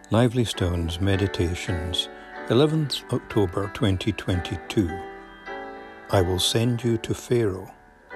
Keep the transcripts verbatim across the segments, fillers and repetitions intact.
Lively Stones Meditations, eleventh October twenty twenty-two. I will send you to Pharaoh.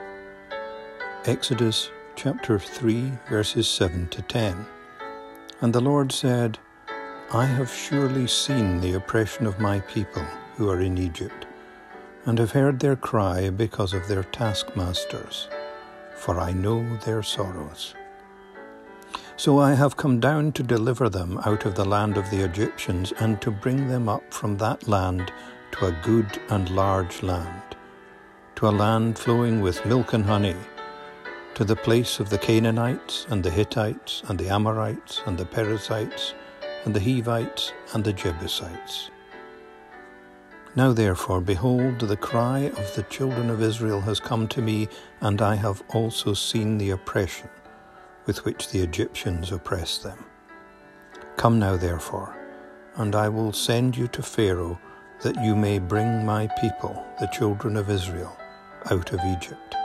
Exodus chapter three, verses seven to ten. And the Lord said, I have surely seen the oppression of my people who are in Egypt, and have heard their cry because of their taskmasters, for I know their sorrows. So I have come down to deliver them out of the land of the Egyptians, and to bring them up from that land to a good and large land, to a land flowing with milk and honey, to the place of the Canaanites and the Hittites and the Amorites and the Perizzites and the Hivites and the Jebusites. Now therefore, behold, the cry of the children of Israel has come to me, and I have also seen the oppression with which the Egyptians oppress them. Come now therefore, and I will send you to Pharaoh, that you may bring my people, the children of Israel, out of Egypt.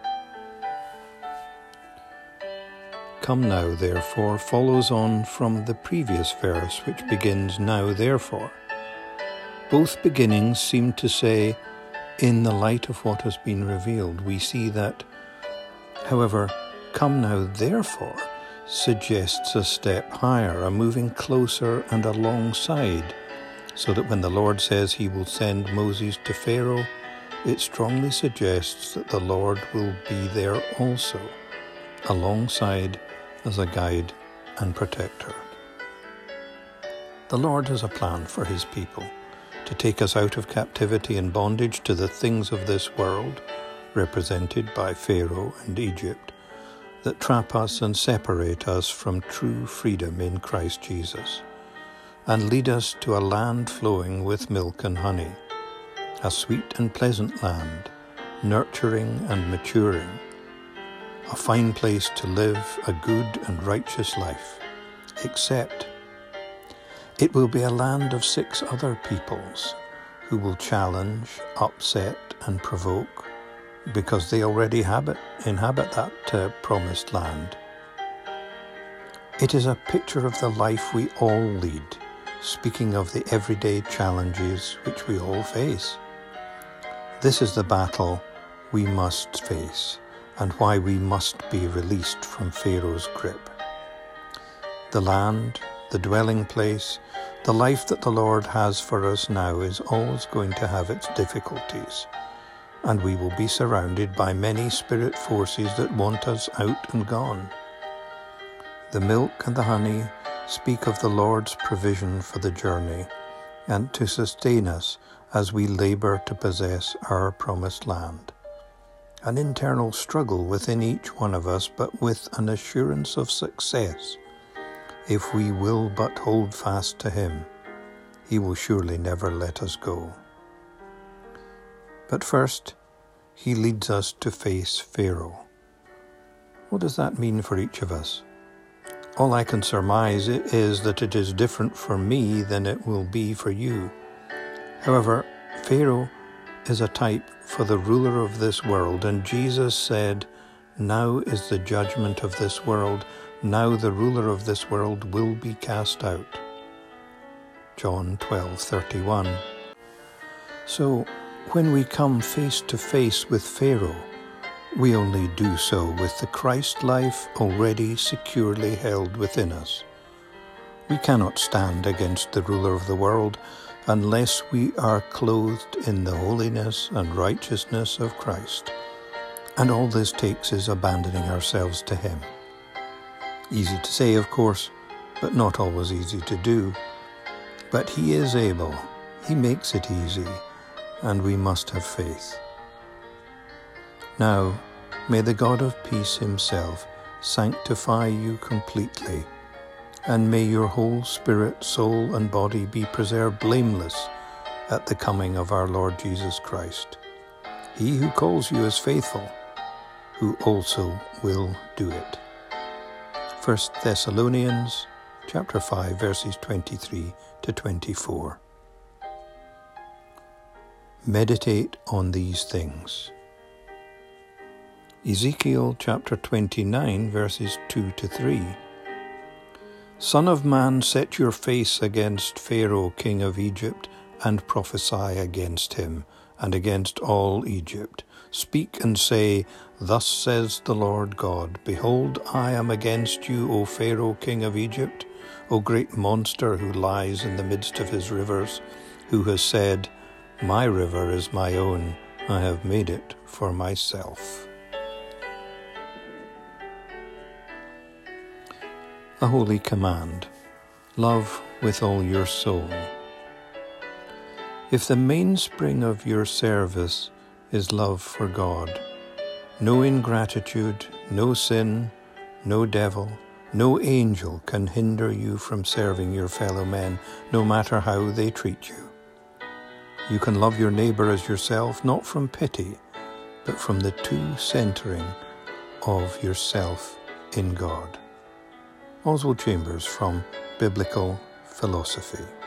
Come now therefore follows on from the previous verse, which begins, Now therefore. Both beginnings seem to say, in the light of what has been revealed. We see that, however, Come now therefore suggests a step higher, a moving closer and alongside, so that when the Lord says he will send Moses to Pharaoh, it strongly suggests that the Lord will be there also, alongside as a guide and protector. The Lord has a plan for his people, to take us out of captivity and bondage to the things of this world, represented by Pharaoh and Egypt, that trap us and separate us from true freedom in Christ Jesus, and lead us to a land flowing with milk and honey, a sweet and pleasant land, nurturing and maturing, a fine place to live a good and righteous life, except it will be a land of six other peoples who will challenge, upset and provoke, because they already habit, inhabit that uh, promised land. It is a picture of the life we all lead, speaking of the everyday challenges which we all face. This is the battle we must face, and why we must be released from Pharaoh's grip. The land, the dwelling place, the life that the Lord has for us now is always going to have its difficulties, and we will be surrounded by many spirit forces that want us out and gone. The milk and the honey speak of the Lord's provision for the journey, and to sustain us as we labour to possess our promised land. An internal struggle within each one of us, but with an assurance of success. If we will but hold fast to him, he will surely never let us go. But first, he leads us to face Pharaoh. What does that mean for each of us? All I can surmise is that it is different for me than it will be for you. However, Pharaoh is a type for the ruler of this world, and Jesus said, Now is the judgment of this world. Now the ruler of this world will be cast out. John twelve thirty-one. So, when we come face to face with Pharaoh, we only do so with the Christ life already securely held within us. We cannot stand against the ruler of the world unless we are clothed in the holiness and righteousness of Christ. And all this takes is abandoning ourselves to him. Easy to say, of course, but not always easy to do. But he is able. He makes it easy, and we must have faith. Now, may the God of peace himself sanctify you completely, and may your whole spirit, soul, and body be preserved blameless at the coming of our Lord Jesus Christ. He who calls you is faithful, who also will do it. First Thessalonians chapter five, verses twenty-three to twenty-four. Meditate on these things. Ezekiel chapter twenty-nine, verses two to three. Son of man, set your face against Pharaoh, king of Egypt, and prophesy against him, and against all Egypt. Speak and say, Thus says the Lord God, Behold, I am against you, O Pharaoh, king of Egypt, O great monster who lies in the midst of his rivers, who has said, My river is my own, I have made it for myself. A holy command. Love with all your soul. If the mainspring of your service is love for God, no ingratitude, no sin, no devil, no angel can hinder you from serving your fellow men, no matter how they treat you. You can love your neighbour as yourself, not from pity, but from the true centering of yourself in God. Oswald Chambers from Biblical Philosophy.